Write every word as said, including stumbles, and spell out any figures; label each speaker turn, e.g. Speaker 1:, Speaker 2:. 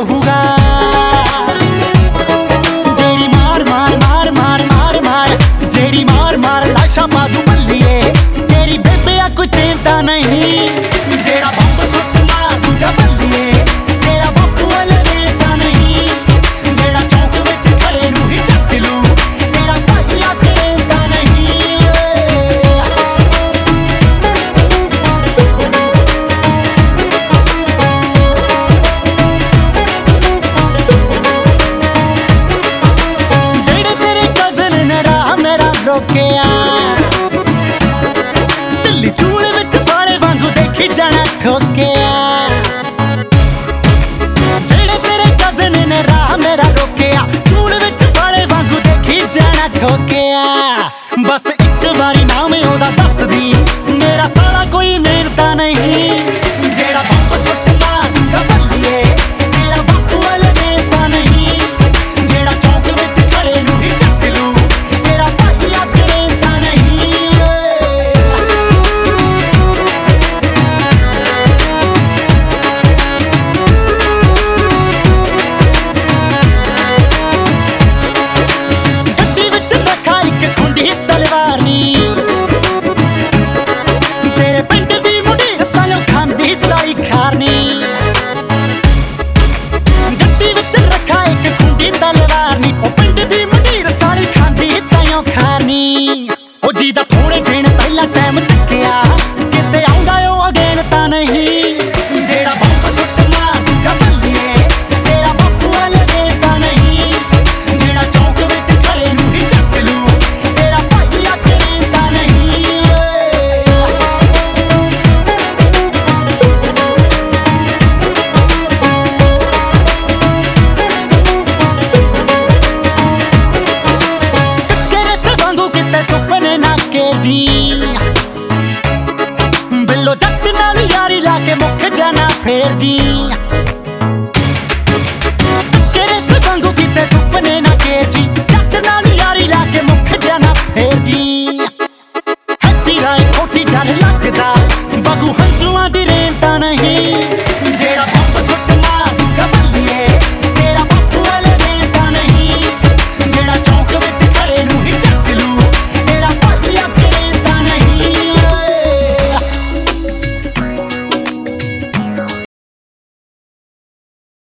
Speaker 1: ਰਹੂਗਾ। ਜਿਹੜੀ ਮਾਰ ਮਾਰ ਮਾਰ ਮਾਰ ਮਾਰ ਮਾਰ ਜਿਹੜੀ ਮਾਰ ਮਾਰ ਲਾਸ਼ਾਂ ਪਾ ਦੂ ਬੱਲੀਏ, ਤੇਰੀ ਬੇਬੇ ਆ ਕੋਈ ਚਿੰਤਾ ਨਹੀਂ। ਜਿਹੜਾ ਬੰਬ ਸੁੱਟ ਮਾਰ ਦੂਗਾ ਬੱਲੀਏ, ਤੇਰਾ ਬਾਪੂ ਵਾਲੇ ਦੇਤਾ ਨਹੀਂ। ਜਿਹੜਾ ਚੌਂਕ ਵਿੱਚ ਖੜੇ ਨੂੰ ਹੀ ਚੱਕ ਲੂ, ਤੇਰਾ ਭਾਈ ਆ ਕਹਿੰਦਾ ਨਹੀਂ। ਜਿਹੜੇ ਤੇਰੇ ਕਜ਼ਨ ਨੇ ਰਾਹ ਮੇਰਾ ਰੋਕਿਆ, ਦਿੱਲੀ ਚੂਲੇ ਵਿੱਚ ਵਾਲੇ ਵਾਂਗੂ ਦੇਖੀ ਜਾਣਾ ਠੋਕਿਆ।